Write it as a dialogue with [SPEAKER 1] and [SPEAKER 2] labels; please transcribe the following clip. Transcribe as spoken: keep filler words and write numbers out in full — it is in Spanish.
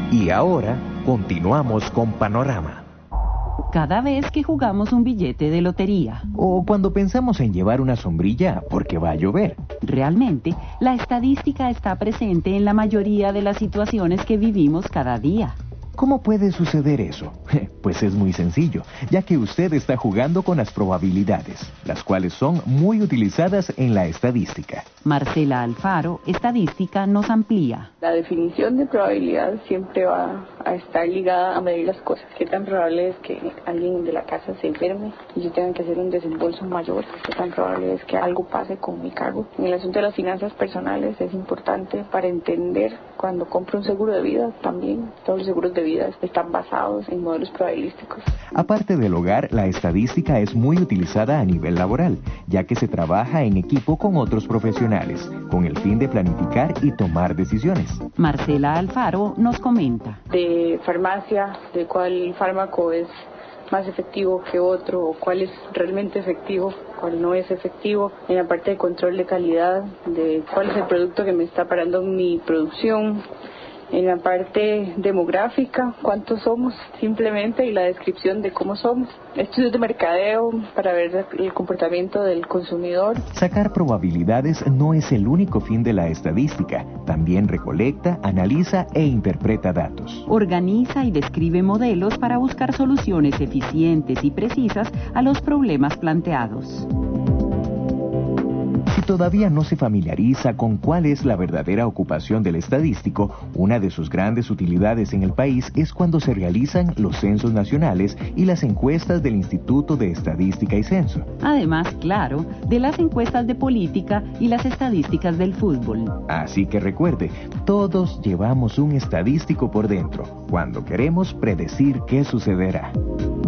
[SPEAKER 1] Y ahora continuamos con Panorama.
[SPEAKER 2] Cada vez que jugamos un billete de lotería.
[SPEAKER 1] O cuando pensamos en llevar una sombrilla porque va a llover.
[SPEAKER 2] Realmente, la estadística está presente en la mayoría de las situaciones que vivimos cada día.
[SPEAKER 1] ¿Cómo puede suceder eso? Pues es muy sencillo, ya que usted está jugando con las probabilidades, las cuales son muy utilizadas en la estadística.
[SPEAKER 2] Marcela Alfaro, estadística, nos amplía.
[SPEAKER 3] La definición de probabilidad siempre va a estar ligada a medir las cosas. ¿Qué tan probable es que alguien de la casa se enferme y yo tenga que hacer un desembolso mayor? ¿Qué tan probable es que algo pase con mi cargo? En el asunto de las finanzas personales es importante para entender cuando compro un seguro de vida también. Todos los seguros de vida están basados en modelos probabilísticos.
[SPEAKER 1] Aparte del hogar, la estadística es muy utilizada a nivel laboral, ya que se trabaja en equipo con otros profesionales, con el fin de planificar y tomar decisiones.
[SPEAKER 2] Marcela Alfaro nos comenta.
[SPEAKER 3] De farmacia, de cuál fármaco es más efectivo que otro, o cuál es realmente efectivo, cuál no es efectivo, en la parte de control de calidad, de cuál es el producto que me está parando mi producción, en la parte demográfica, cuántos somos simplemente y la descripción de cómo somos, estudios de mercadeo para ver el comportamiento del consumidor.
[SPEAKER 1] Sacar probabilidades no es el único fin de la estadística, también recolecta, analiza e interpreta datos.
[SPEAKER 2] Organiza y describe modelos para buscar soluciones eficientes y precisas a los problemas planteados.
[SPEAKER 1] Si todavía no se familiariza con cuál es la verdadera ocupación del estadístico, una de sus grandes utilidades en el país es cuando se realizan los censos nacionales y las encuestas del Instituto de Estadística y Censo.
[SPEAKER 2] Además, claro, de las encuestas de política y las estadísticas del fútbol.
[SPEAKER 1] Así que recuerde, todos llevamos un estadístico por dentro, cuando queremos predecir qué sucederá.